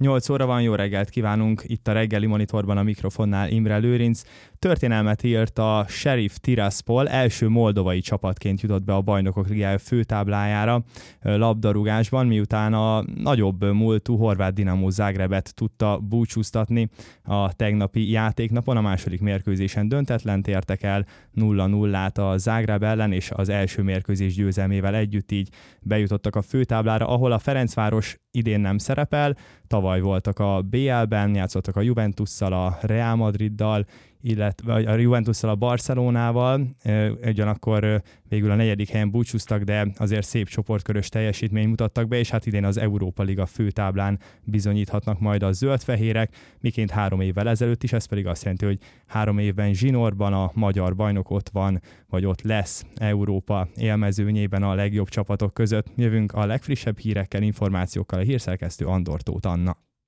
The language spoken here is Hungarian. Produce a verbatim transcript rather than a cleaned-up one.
nyolc óra van, jó reggelt kívánunk, itt a reggeli monitorban a mikrofonnál Imre Lőrinc. Történelmet írt a Sheriff Tiraspol, első moldovai csapatként jutott be a Bajnokok Ligája főtáblájára labdarúgásban, miután a nagyobb múltú horvát Dinamo Zagrebet tudta búcsúztatni a tegnapi játéknapon. A második mérkőzésen döntetlent értek el, nulla nullát a Zagreb ellen, és az első mérkőzés győzelmével együtt így bejutottak a főtáblára, ahol a Ferencváros idén nem szerepel, tavaly voltak a bé el-ben, játszottak a Juventusszal, a Real Madriddal, illetve a Juventusszal, a Barcelonával, ugyanakkor végül a negyedik helyen búcsúztak, de azért szép csoportkörös teljesítményt mutattak be, és hát idén az Európa Liga főtáblán bizonyíthatnak majd a zöldfehérek, miként három évvel ezelőtt is, ez pedig azt jelenti, hogy három évben zsinórban a magyar bajnok ott van, vagy ott lesz Európa élmezőnyében a legjobb csapatok között. Jövünk a legfrissebb hírekkel, információkkal, a hírszerkesztő Andor Tóth Anna.